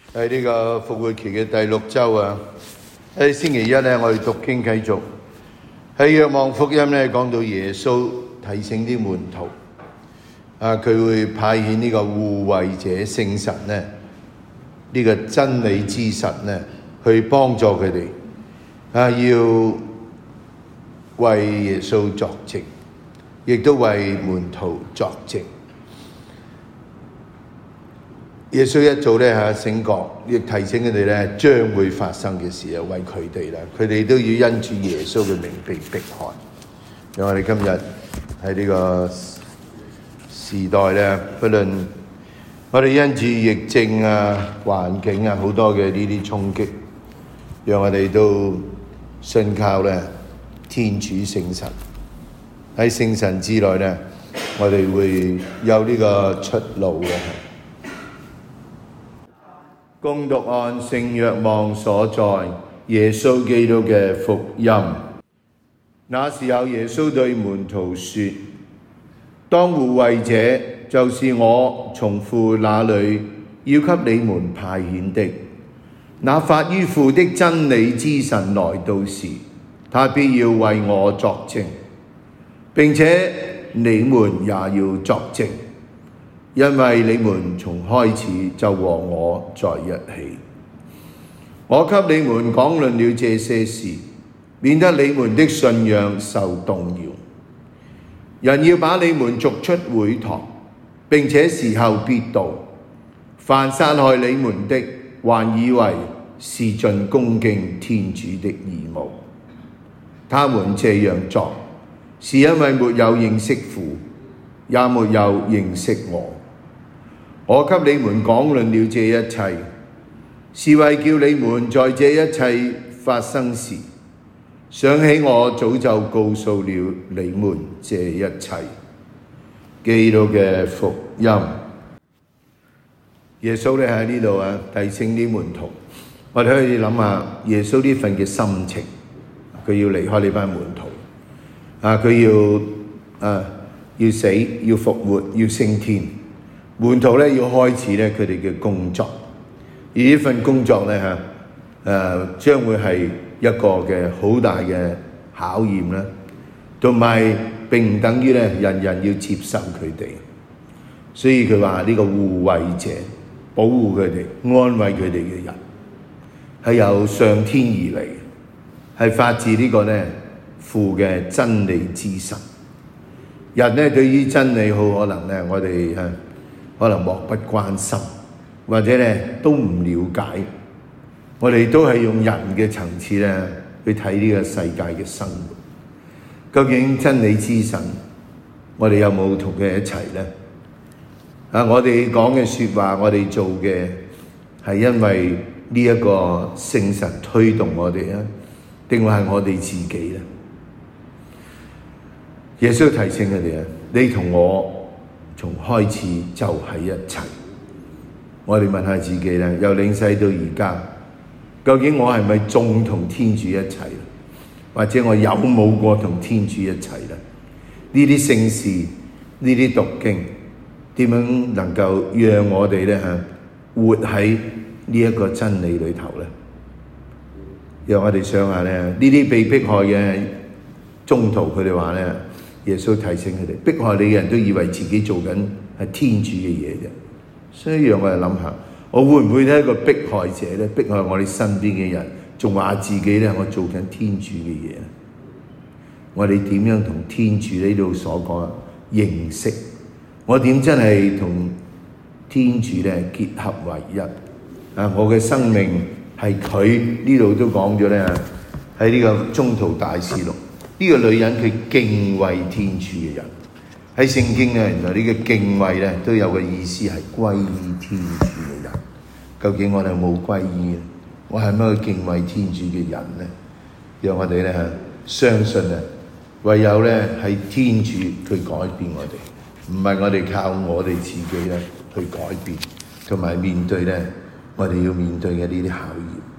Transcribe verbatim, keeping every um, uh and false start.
喺呢個復活期嘅第六週啊，喺星期一咧，我哋讀經繼續喺若望福音咧講到耶穌提醒啲門徒啊，佢會派遣呢個護衛者聖神咧，呢個真理之神咧，去幫助佢哋啊，要為耶穌作證，亦都為門徒作證。耶穌一早咧嚇醒覺，亦提醒佢哋咧將會發生嘅事啊，為佢哋啦，佢哋都要因住耶穌嘅名被迫害。讓我哋今日喺呢個時代咧，不論我哋因住疫症啊、環境啊好多嘅呢啲衝擊，讓我哋都信靠咧天主聖神。喺聖神之內咧，我哋會有呢個出路嘅。恭讀按聖若望所載耶穌基督嘅福音。那時候耶穌對門徒說：當護衛者，就是我從父那裏要給你們派遣的，那發於父的真理之神來到時，他必要為我作證，並且你們也要作證，因為你們從開始就和我在一起。我給你們講論了這些事，免得你們的信仰受動搖。人要把你們逐出會堂，並且時候必到，凡殺害你們的，還以為是盡恭敬天主的義務。他們這樣做，是因為沒有認識父，也沒有認識我。我給你們講論了這一切，是為叫你們在這一切發生時，想起我早就告訴了你們這一切。基督嘅福音。耶穌咧喺呢度啊，提醒啲門徒，我哋可以諗下耶穌呢份嘅心情，佢要離開呢班門徒啊，佢要啊要死，要復活，要升天。門徒咧要開始咧佢哋嘅工作，而呢份工作咧嚇誒將會係一個嘅好大嘅考驗啦，同埋並唔等於咧人人要接受佢哋，所以佢話呢個護衛者保護佢哋、安慰佢哋嘅人係由上天而嚟，係發自呢個咧父嘅真理之神。人咧對於真理好可能咧，我哋嚇。可能漠不關心，或者咧都唔了解。我哋都係用人嘅層次咧去睇呢個世界嘅生活。究竟真理之神，我哋有冇同佢一齊咧？啊，我哋講嘅説話，我哋做嘅係因為呢一個聖神推動我哋啊，定係我哋自己咧？耶穌提醒佢哋啊，你同我從開始就喺一齊。我哋問下自己咧，由領洗到而家，究竟我係咪仲同天主一齊？或者我有冇過同天主一齊咧？呢啲聖事，呢啲讀經，點樣能夠讓我哋咧嚇活喺呢一個真理裏頭咧？讓我哋想下咧，呢啲被迫害嘅宗徒，佢哋話咧，耶穌提醒佢哋，迫害你嘅人都以為自己做緊係天主嘅嘢啫，所以讓我哋諗下，我會唔會係一個迫害者咧？迫害我哋身邊嘅人，仲話自己咧我做緊天主嘅嘢咧？我哋點樣同天主呢度所講認識？我點真係同天主咧結合為一？啊，我嘅生命係佢呢度都講咗咧，喺呢個宗徒大事錄。呢個女人佢敬畏天主嘅人，喺聖經咧，原來呢個敬畏咧都有個意思係歸依天主嘅人。究竟我哋有冇歸依？我係咪去敬畏天主嘅人咧？讓我哋咧相信啊，唯有咧係天主去改變我哋，唔係我哋靠我哋自己咧去改變，同埋面對咧我哋要面對嘅呢啲考驗。